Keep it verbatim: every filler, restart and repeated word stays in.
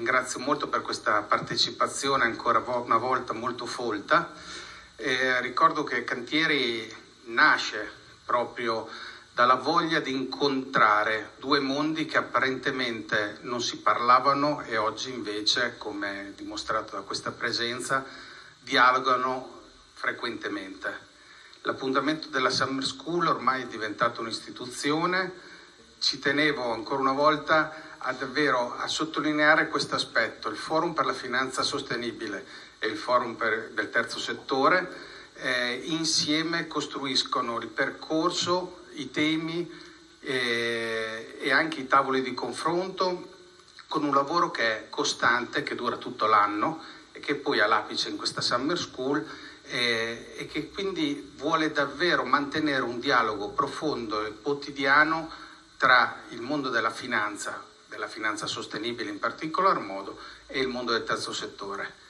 ringrazio molto per questa partecipazione ancora una volta molto folta. Eh, ricordo che Cantieri nasce proprio dalla voglia di incontrare due mondi che apparentemente non si parlavano e oggi invece, come dimostrato da questa presenza, dialogano frequentemente. L'appuntamento della Summer School ormai è diventato un'istituzione. Ci tenevo ancora una volta a davvero a sottolineare questo aspetto. Il Forum per la Finanza Sostenibile e il Forum per, del Terzo Settore eh, insieme costruiscono il percorso, i temi eh, e anche i tavoli di confronto con un lavoro che è costante, che dura tutto l'anno e che poi ha l'apice in questa Summer School eh, e che quindi vuole davvero mantenere un dialogo profondo e quotidiano tra il mondo della finanza, della finanza sostenibile in particolar modo, e il mondo del terzo settore.